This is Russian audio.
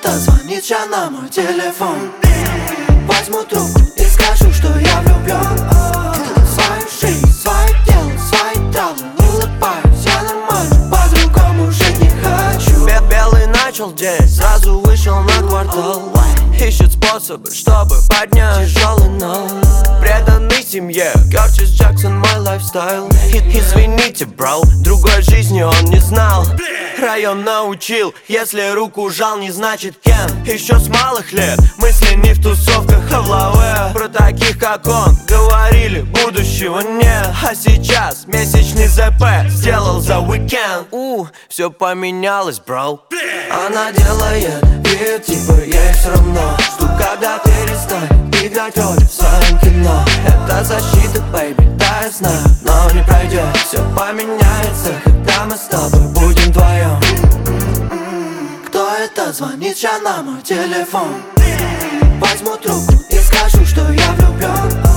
это звонит сейчас на мой телефон? Возьму трубку и скажу, что я влюблен. Свою жизнь, свое дело, свои травмы, улыбаюсь, я нормально, по-другому жить не хочу. Белый начал день, сразу вышел на квартал. Ищет способы, чтобы поднять тяжелый нал. Преданный семье, Кертис Джексон, мой лайфстайл. Извините, бро, другой жизни он не знал. Район научил, если руку жал, не значит кем. Еще с малых лет мысли не в тусовках, а в лаве. Про таких, как он, говорили, будущего нет. А сейчас месячный ЗП сделал за уикенд. Все поменялось, бро. Она делает вид, типа ей все равно. Жду, когда перестанет играть роли в своем кино. Это защита, бэйби, да я знаю, но не пройдет. Все поменяется, когда мы с тобой будем вдвоем. Кто это звонит сейчас на мой телефон? Возьму трубку и скажу, что я влюблен.